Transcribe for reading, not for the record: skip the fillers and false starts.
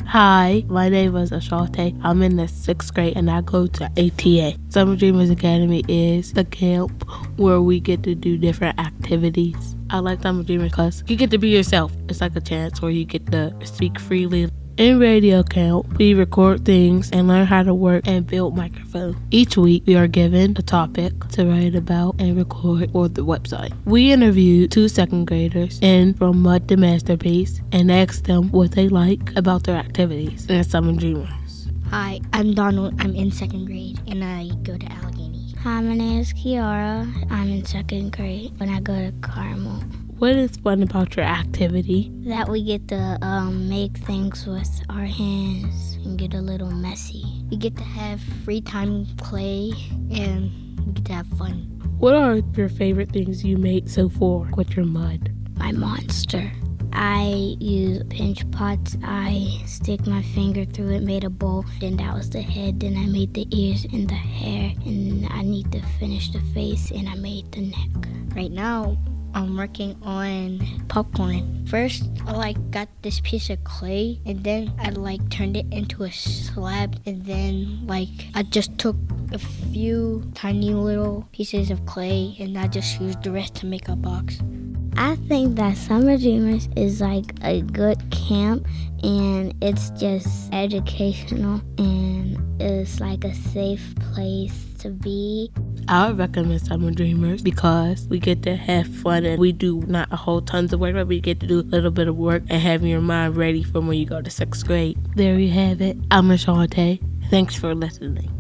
Hi, my name is Ashante. I'm in the 6th grade and I go to ATA. Summer Dreamers Academy is the camp where we get to do different activities. I like Summer Dreamers because you get to be yourself. It's like a chance where you get to speak freely. In radio camp, we record things and learn how to work and build microphones. Each week, we are given a topic to write about and record for the website. We interviewed 2 2nd graders and from Mud to Masterpiece and asked them what they like about their activities in Summer Dreamers. Hi, I'm Donald. I'm in 2nd grade and I go to Allegheny. Hi, my name is Kiara. I'm in 2nd grade and I go to Carmel. What is fun about your activity? That we get to make things with our hands and get a little messy. We get to have free time play and we get to have fun. What are your favorite things you made so far with your mud? My monster. I use pinch pots. I stick my finger through it, made a bowl. Then that was the head. Then I made the ears and the hair. And I need to finish the face and I made the neck. Right now, I'm working on popcorn. First, I got this piece of clay and then I turned it into a slab and then I just took a few tiny little pieces of clay and I just used the rest to make a box. I think that Summer Dreamers is a good camp and it's just educational and it's a safe place to be. I would recommend Summer Dreamers because we get to have fun and we do not a whole tons of work, but we get to do a little bit of work and having your mind ready for when you go to 6th grade. There you have it. I'm Ashante. Thanks for listening.